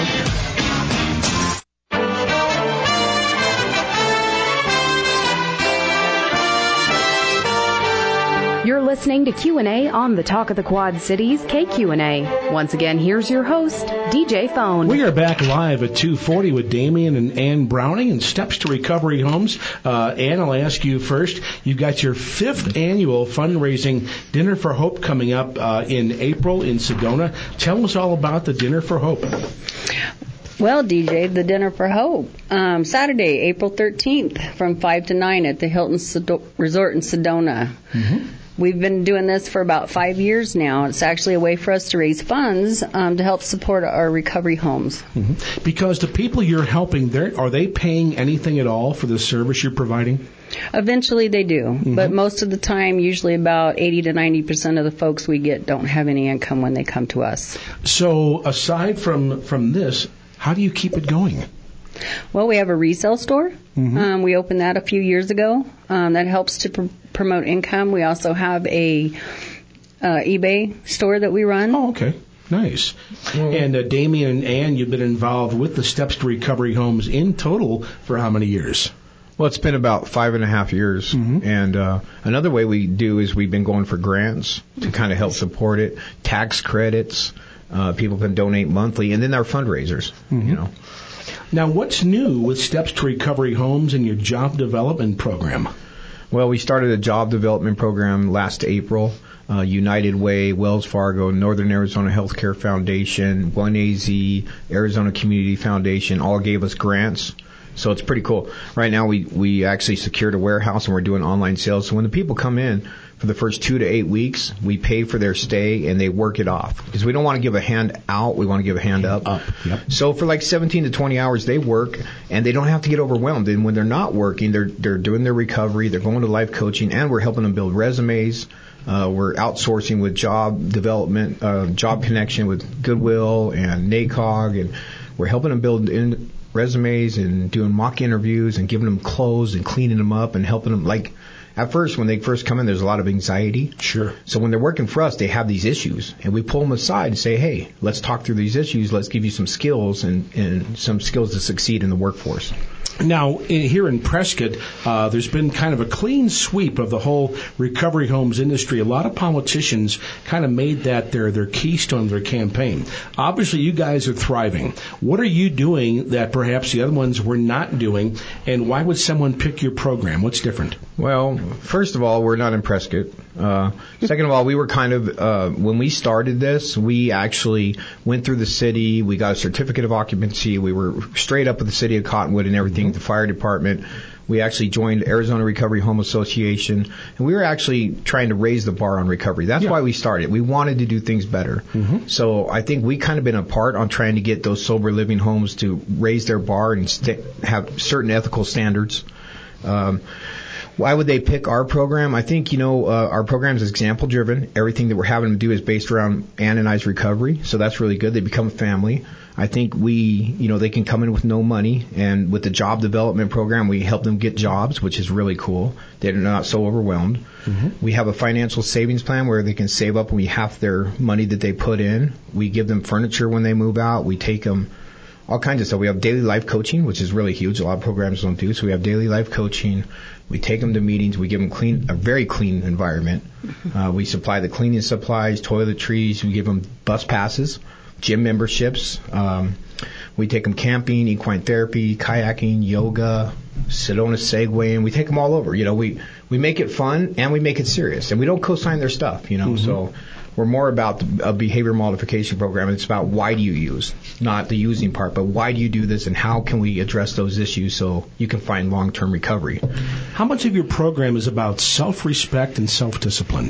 You're listening to Q&A on the Talk of the Quad Cities, KQNA. Once again, here's your host, DJ Phone. We are back live at 2:40 with Damian and Ann Browning and Steps to Recovery Homes. Ann, I'll ask you first. You've got your 5th annual fundraising Dinner for Hope coming up in April in Sedona. Tell us all about the Dinner for Hope. Well, DJ, the Dinner for Hope, Saturday, April 13th from 5 to 9 at the Hilton Resort in Sedona. Mm-hmm. We've been doing this for about 5 years now. It's actually a way for us to raise funds to help support our recovery homes. Mm-hmm. Because the people you're helping, are they paying anything at all for the service you're providing? Eventually they do, mm-hmm. but most of the time, usually about 80 to 90% of the folks we get don't have any income when they come to us. So aside from this, how do you keep it going? Well, we have a resale store. Mm-hmm. We opened that a few years ago. That helps to promote income. We also have a eBay store that we run. Oh, okay. Nice. Mm-hmm. And Damian and Ann, you've been involved with the Steps to Recovery Homes in total for how many years? Well, it's been about 5.5 years. Mm-hmm. And another way we do is we've been going for grants to kind of help support it, tax credits. People can donate monthly, and then our fundraisers, mm-hmm. you know. Now, what's new with Steps to Recovery Homes and your job development program? Well, we started a job development program last April. United Way, Wells Fargo, Northern Arizona Healthcare Foundation, 1AZ, Arizona Community Foundation all gave us grants. So it's pretty cool. Right now we actually secured a warehouse and we're doing online sales. So when the people come in for the first 2 to 8 weeks, we pay for their stay and they work it off. Because we don't want to give a hand out, we want to give a hand up. Yep. So for like 17 to 20 hours they work and they don't have to get overwhelmed. And when they're not working, they're doing their recovery, they're going to life coaching, and we're helping them build resumes. We're outsourcing with job development, job connection with Goodwill and NACOG, and we're helping them build resumes and doing mock interviews and giving them clothes and cleaning them up and helping them. Like at first, when they first come in, there's a lot of anxiety. Sure. So when they're working for us, they have these issues, and we pull them aside and say, hey, let's talk through these issues. Let's give you some skills and some skills to succeed in the workforce. Now, here in Prescott, there's been kind of a clean sweep of the whole recovery homes industry. A lot of politicians kind of made that their keystone of their campaign. Obviously, you guys are thriving. What are you doing that perhaps the other ones were not doing, and why would someone pick your program? What's different? Well, first of all, we're not in Prescott. Second of all, we were kind of, when we started this, we actually went through the city. We got a certificate of occupancy. We were straight up with the city of Cottonwood and everything. The fire department. We actually joined Arizona Recovery Home Association, and we were actually trying to raise the bar on recovery. That's why we started. We wanted to do things better. Mm-hmm. So I think we kind of been a part on trying to get those sober living homes to raise their bar and have certain ethical standards. Why would they pick our program? I think, our program is example driven. Everything that we're having them do is based around Ann and I's recovery, so that's really good. They become a family. I think they can come in with no money, and with the job development program, we help them get jobs, which is really cool. They're not so overwhelmed. Mm-hmm. We have a financial savings plan where they can save up only half their money that they put in. We give them furniture when they move out. We take them all kinds of stuff. We have daily life coaching, which is really huge. A lot of programs don't do. So we have daily life coaching. We take them to meetings. We give them a very clean environment. We supply the cleaning supplies, toiletries. We give them bus passes. gym memberships. We take them camping, equine therapy, kayaking, yoga, Sedona segwaying. We take them all over. We make it fun and we make it serious, and we don't co-sign their stuff. So we're more about a behavior modification program. It's about why do you use, not the using part, but why do you do this, and how can we address those issues so you can find long-term recovery. How much of your program is about self-respect and self-discipline?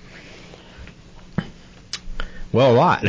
Well, a lot.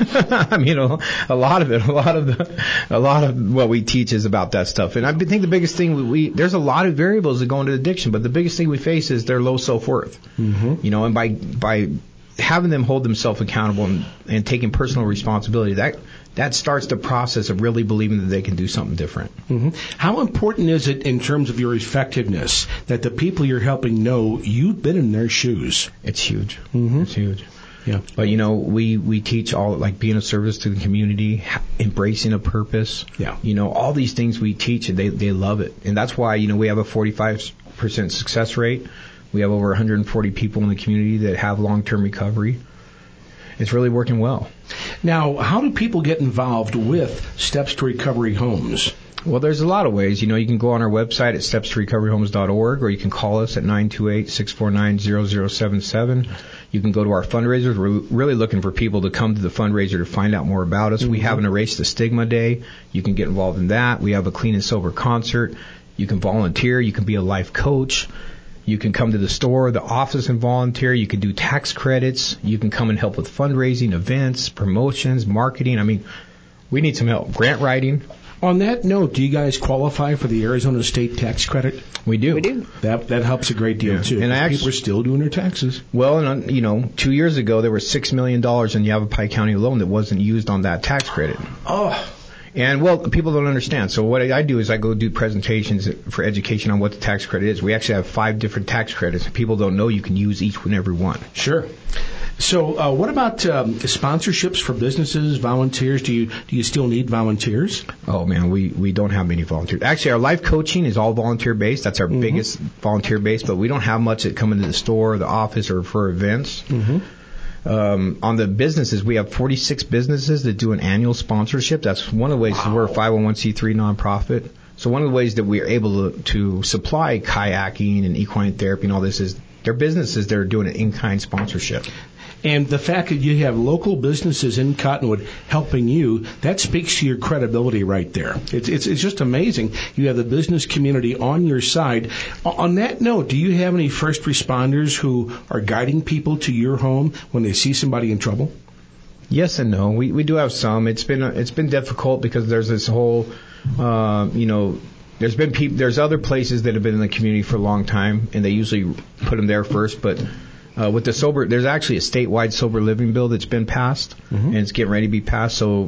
A lot of it. A lot of what we teach is about that stuff. And I think the biggest thing there's a lot of variables that go into addiction, but the biggest thing we face is their low self-worth. Mm-hmm. And by having them hold themselves accountable and taking personal responsibility, that starts the process of really believing that they can do something different. Mm-hmm. How important is it in terms of your effectiveness that the people you're helping know you've been in their shoes? It's huge. Mm-hmm. It's huge. Yeah. But, we teach all, like, being of service to the community, embracing a purpose. Yeah. All these things we teach, and they love it. And that's why, we have a 45% success rate. We have over 140 people in the community that have long-term recovery. It's really working well. Now, how do people get involved with Steps to Recovery Homes? Well, there's a lot of ways. You can go on our website at stepstorecoveryhomes.org, or you can call us at 928-649-0077. You can go to our fundraisers. We're really looking for people to come to the fundraiser to find out more about us. Mm-hmm. We have an Erase the Stigma Day. You can get involved in that. We have a Clean and Sober concert. You can volunteer. You can be a life coach. You can come to the store, the office, and volunteer. You can do tax credits. You can come and help with fundraising, events, promotions, marketing. We need some help. Grant writing. On that note, do you guys qualify for the Arizona State Tax Credit? We do. We do. That helps a great deal, too. And people are still doing their taxes. Well, 2 years ago, there was $6 million in Yavapai County alone that wasn't used on that tax credit. Oh. And, people don't understand. So what I do is I go do presentations for education on what the tax credit is. We actually have 5 different tax credits. People don't know you can use each and every one. Sure. So what about sponsorships for businesses, volunteers? Do you still need volunteers? Oh, man, we don't have many volunteers. Actually, our life coaching is all volunteer-based. That's our biggest volunteer-based, but we don't have much that come into the store, the office, or for events. Mm-hmm. On the businesses, we have 46 businesses that do an annual sponsorship. That's one of the ways we're a 501c3 nonprofit. So one of the ways that we are able to supply kayaking and equine therapy and all this is they're businesses that are doing an in-kind sponsorship. And the fact that you have local businesses in Cottonwood helping you, that speaks to your credibility right there. It's just amazing. You have the business community on your side. On that note, do you have any first responders who are guiding people to your home when they see somebody in trouble? Yes and no. We do have some. It's been difficult because there's this whole, there's other places that have been in the community for a long time, and they usually put them there first, but with the sober, there's actually a statewide sober living bill that's been passed, and it's getting ready to be passed. So,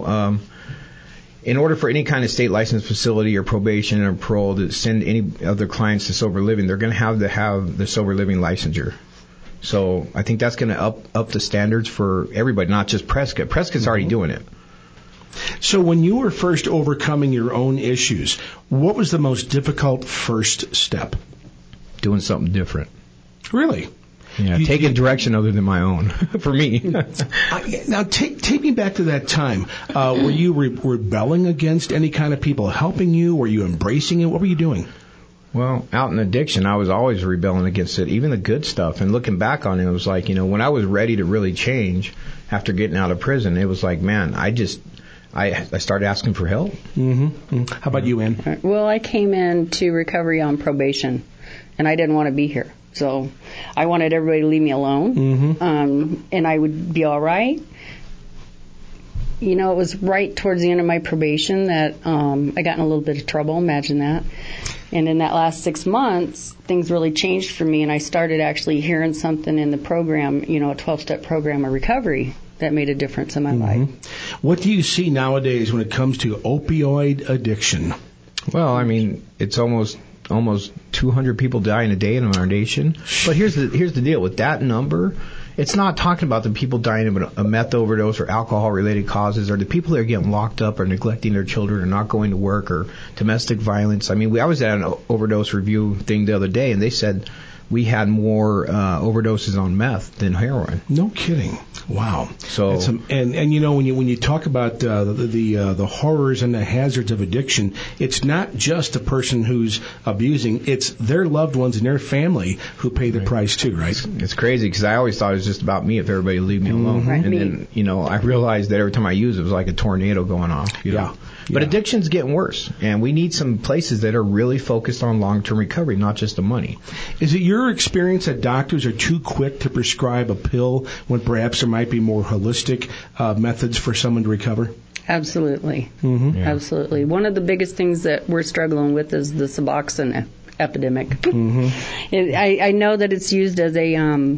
in order for any kind of state licensed facility or probation or parole to send any of their clients to sober living, they're going to have the sober living licensure. So I think that's going to up the standards for everybody, not just Prescott. Prescott's already doing it. So when you were first overcoming your own issues, what was the most difficult first step? Doing something different. Really? Yeah, taking direction other than my own, for me. Now, take me back to that time. Were you rebelling against any kind of people helping you? Were you embracing it? What were you doing? Well, out in addiction, I was always rebelling against it, even the good stuff. And looking back on it, it was like, when I was ready to really change after getting out of prison, it was like, man, I started asking for help. Mm-hmm. How about you, Ann? Well, I came into recovery on probation, and I didn't want to be here. So I wanted everybody to leave me alone, and I would be all right. It was right towards the end of my probation that I got in a little bit of trouble. Imagine that. And in that last 6 months, things really changed for me, and I started actually hearing something in the program, a 12-step program of recovery that made a difference in my life. What do you see nowadays when it comes to opioid addiction? Well, it's almost 200 people dying a day in our nation. But here's the deal with that number. It's not talking about the people dying of a meth overdose or alcohol-related causes, or the people that are getting locked up or neglecting their children or not going to work or domestic violence. I was at an overdose review thing the other day, and they said we had more overdoses on meth than heroin. No kidding. Wow. So and you know, when you talk about the horrors and the hazards of addiction, it's not just the person who's abusing; it's their loved ones and their family who pay the price too, right? It's crazy because I always thought it was just about me if everybody would leave me alone. Right. And then, you know, I realized that every time I use it was like a tornado going off. You know? But addiction's getting worse, and we need some places that are really focused on long-term recovery, not just the money. Is it your experience that doctors are too quick to prescribe a pill when perhaps there might be more holistic methods for someone to recover? Absolutely. Mm-hmm. Yeah. Absolutely. One of the biggest things that we're struggling with is the Suboxone epidemic. Mm-hmm. I know that it's used as a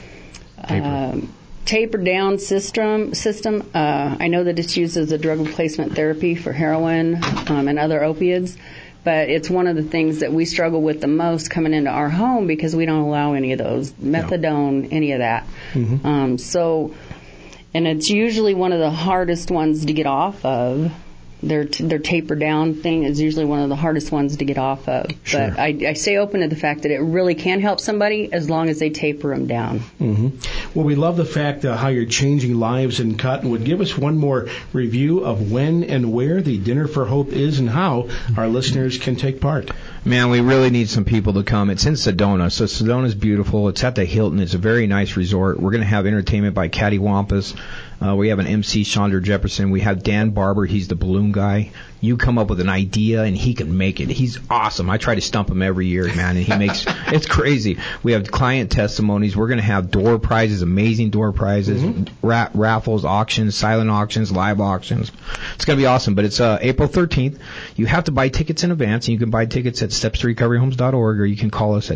tapered down system. I know that it's used as a drug replacement therapy for heroin and other opiates, but it's one of the things that we struggle with the most coming into our home because we don't allow any of those, methadone, any of that. Mm-hmm. And it's usually one of the hardest ones to get off of. Their taper down thing is usually one of the hardest ones to get off of. Sure. But I stay open to the fact that it really can help somebody as long as they taper them down. Mm-hmm. Well, we love the fact how you're changing lives in Cottonwood. Give us one more review of when and where the Dinner for Hope is and how our listeners can take part. Man, we really need some people to come. It's in Sedona. So Sedona's beautiful. It's at the Hilton. It's a very nice resort. We're going to have entertainment by Cattywampus. We have an MC, Chandra Jefferson. We have Dan Barber. He's the balloon guy. You come up with an idea, and he can make it. He's awesome. I try to stump him every year, man, and he makes it's crazy. We have client testimonies. We're going to have door prizes, amazing door prizes, raffles, auctions, silent auctions, live auctions. It's going to be awesome, but it's April 13th. You have to buy tickets in advance, and you can buy tickets at stepstorecoveryhomes.org, or you can call us at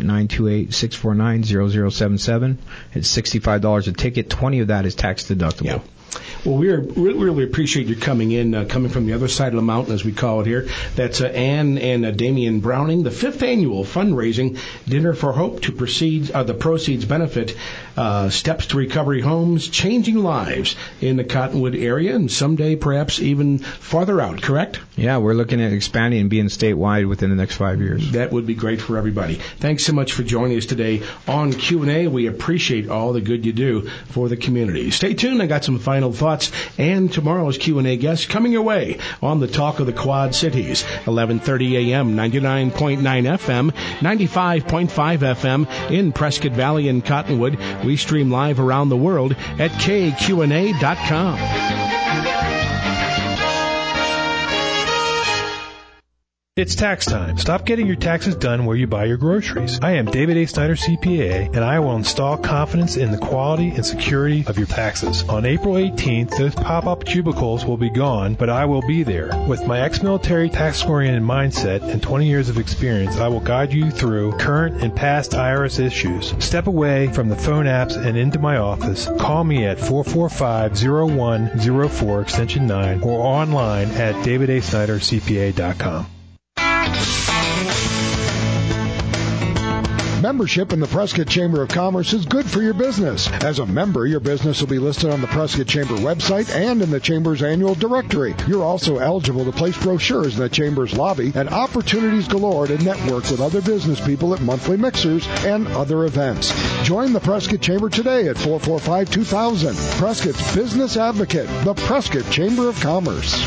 928-649-0077. It's $65 a ticket. 20 of that is tax deductible. Yeah. Well, we really appreciate you coming in, coming from the other side of the mountain, as we call it here. That's Ann and Damian Browning, the 5th annual fundraising Dinner for Hope to the proceeds benefit Steps to Recovery Homes, changing lives in the Cottonwood area and someday perhaps even farther out, correct? Yeah, we're looking at expanding and being statewide within the next 5 years. That would be great for everybody. Thanks so much for joining us today on Q&A. We appreciate all the good you do for the community. Stay tuned. I got some final thoughts and tomorrow's Q&A guest coming your way on the Talk of the Quad Cities, 11:30 a.m., 99.9 FM, 95.5 FM in Prescott Valley and Cottonwood. We stream live around the world at kqna.com. It's tax time. Stop getting your taxes done where you buy your groceries. I am David A. Snyder, CPA, and I will install confidence in the quality and security of your taxes. On April 18th, those pop-up cubicles will be gone, but I will be there. With my ex-military tax-oriented mindset and 20 years of experience, I will guide you through current and past IRS issues. Step away from the phone apps and into my office. Call me at 445-0104 extension 9 or online at davidasnydercpa.com. Membership in the Prescott Chamber of Commerce is good for your business. As a member, your business will be listed on the Prescott Chamber website and in the Chamber's annual directory. You're also eligible to place brochures in the Chamber's lobby and opportunities galore to network with other business people at monthly mixers and other events. Join the Prescott Chamber today at 445-2000. Prescott's Business Advocate, the Prescott Chamber of Commerce.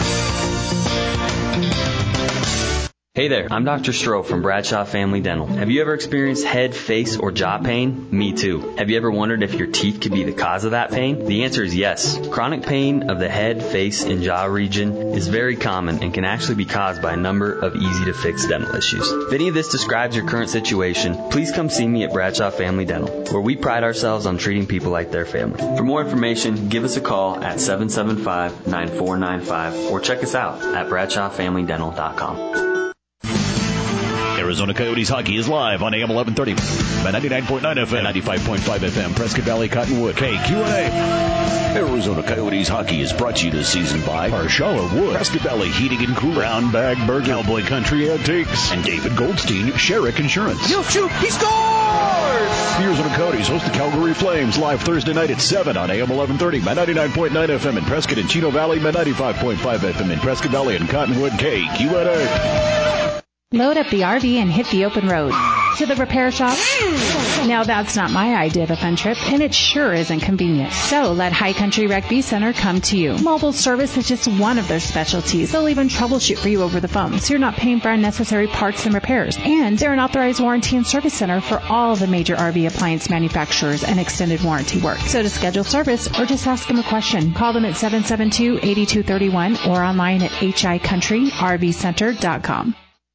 Hey there, I'm Dr. Stroh from Bradshaw Family Dental. Have you ever experienced head, face, or jaw pain? Me too. Have you ever wondered if your teeth could be the cause of that pain? The answer is yes. Chronic pain of the head, face, and jaw region is very common and can actually be caused by a number of easy-to-fix dental issues. If any of this describes your current situation, please come see me at Bradshaw Family Dental, where we pride ourselves on treating people like their family. For more information, give us a call at 775-9495 or check us out at bradshawfamilydental.com. Arizona Coyotes hockey is live on AM 1130 by 99.9 FM, 95.5 FM, Prescott Valley, Cottonwood, KQNA. Arizona Coyotes hockey is brought to you this season by Marshala Wood, Prescott Valley Heating and Cooling, Brown Bag Burger, Cowboy Country Antiques, and David Goldstein, Sherrick Insurance. He'll shoot, he scores! The Arizona Coyotes host the Calgary Flames live Thursday night at 7 on AM 1130 by 99.9 FM in Prescott and Chino Valley by 95.5 FM in Prescott Valley and Cottonwood, KQNA. Load up the RV and hit the open road. to the repair shop? Now that's not my idea of a fun trip, and it sure isn't convenient. So let High Country Rec V Center come to you. Mobile service is just one of their specialties. They'll even troubleshoot for you over the phone, so you're not paying for unnecessary parts and repairs. And they're an authorized warranty and service center for all the major RV appliance manufacturers and extended warranty work. So to schedule service or just ask them a question, call them at 772-8231 or online at hicountryrvcenter.com.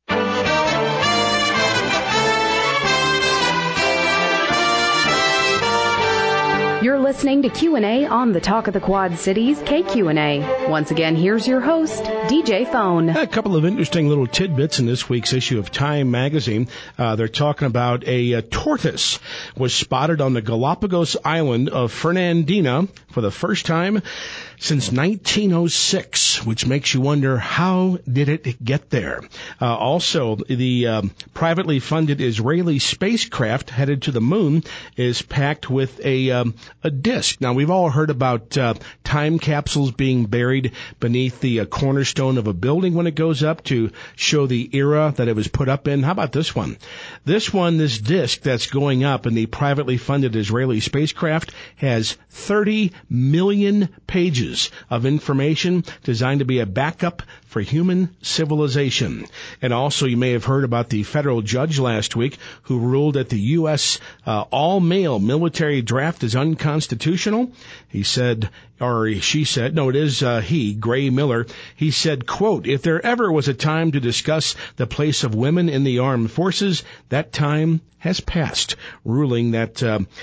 You're listening to Q&A on the Talk of the Quad Cities, KQNA. Once again, here's your host, DJ Phone. A couple of interesting little tidbits in this week's issue of Time magazine. They're talking about a tortoise was spotted on the Galapagos island of Fernandina for the first time since 1906, which makes you wonder, how did it get there? Also, the privately funded Israeli spacecraft headed to the moon is packed with a disk. Now, we've all heard about time capsules being buried beneath the cornerstone of a building when it goes up to show the era that it was put up in. How about this one? This disk that's going up in the privately funded Israeli spacecraft has 30 million pages of information designed to be a backup for human civilization. And also, you may have heard about the federal judge last week who ruled that the U.S. all-male military draft is unconstitutional. He said, or she said, no, it is he, Gray Miller. He said, quote, "If there ever was a time to discuss the place of women in the armed forces, that time has passed," ruling that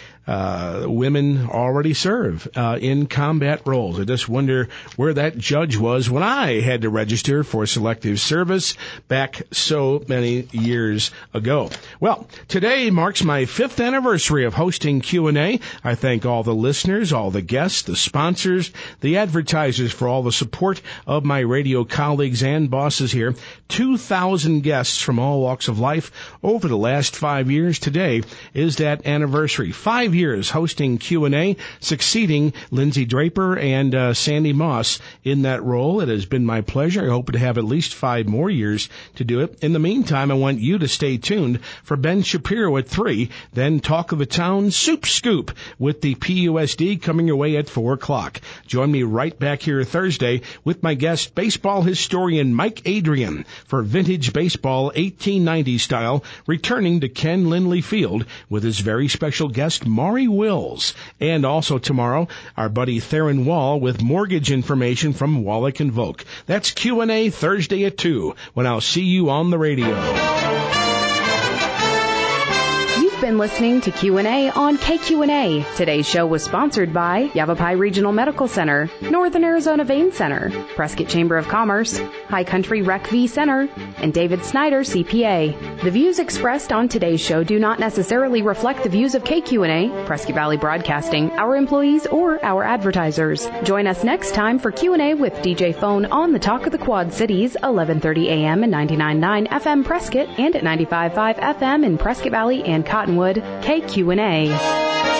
women already serve in combat roles. I just wonder where that judge was when I had to register for selective service back so many years ago. Well, today marks my 5th anniversary of hosting Q&A. I thank all the listeners, all the guests, the sponsors, the advertisers for all the support of my radio colleagues and bosses here. 2,000 guests from all walks of life over the last 5 years. Today is that anniversary. 5 years hosting Q&A, succeeding Lindsay Draper and Sandy Moss in that role. It has been my pleasure. I hope to have at least 5 more years to do it. In the meantime, I want you to stay tuned for Ben Shapiro at 3, then Talk of the Town Soup Scoop with the PUSD coming your way at 4 o'clock. Join me right back here Thursday with my guest, baseball historian Mike Adrian, for Vintage Baseball 1890 style, returning to Ken Lindley Field with his very special guest, Maury Wills. And also tomorrow, our buddy Theron Wall with mortgage information from Wallach & Volk. That's Q&A Thursday at 2, when I'll see you on the radio. Been listening to Q&A on KQNA. Today's show was sponsored by Yavapai Regional Medical Center, Northern Arizona Vein Center, Prescott Chamber of Commerce, High Country Rec V Center, and David Snyder, CPA. The views expressed on today's show do not necessarily reflect the views of KQNA, Prescott Valley Broadcasting, our employees, or our advertisers. Join us next time for Q&A with DJ Phone on the Talk of the Quad Cities, 11:30 a.m. and 99.9 FM Prescott, and at 95.5 FM in Prescott Valley and Cottonwood, KQNA.